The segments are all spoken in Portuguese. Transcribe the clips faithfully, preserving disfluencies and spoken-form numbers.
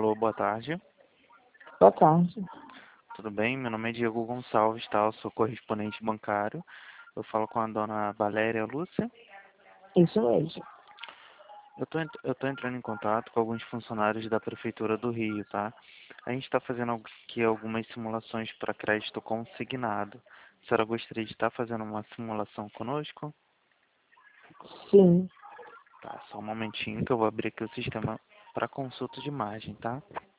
Alô, boa tarde. Boa tarde. Tudo bem? Meu nome é Diego Gonçalves, tá? Eu sou correspondente bancário. Eu falo com a dona Valéria Lúcia. Isso mesmo. Eu tô, ent- eu tô entrando em contato com alguns funcionários da Prefeitura do Rio, tá? A gente está fazendo algu- aqui algumas simulações para crédito consignado. A senhora gostaria de estar fazendo uma simulação conosco? Sim. Tá, só um momentinho que eu vou abrir aqui o sistema para consulta de imagem, tá?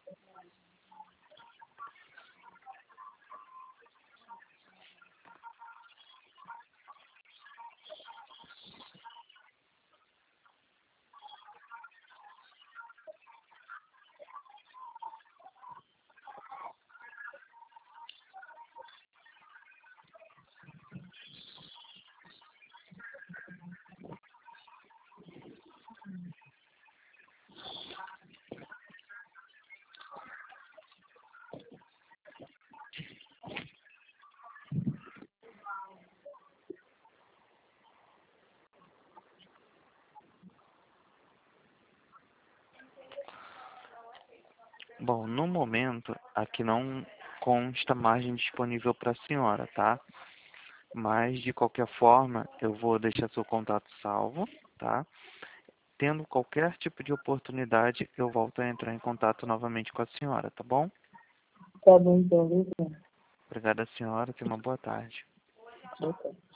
Bom, no momento, aqui não consta margem disponível para a senhora, tá? Mas, de qualquer forma, eu vou deixar seu contato salvo, tá? Tendo qualquer tipo de oportunidade, eu volto a entrar em contato novamente com a senhora, tá bom? Tá bom, então, obrigado. Obrigada, senhora. Tenha uma boa tarde. Boa tarde.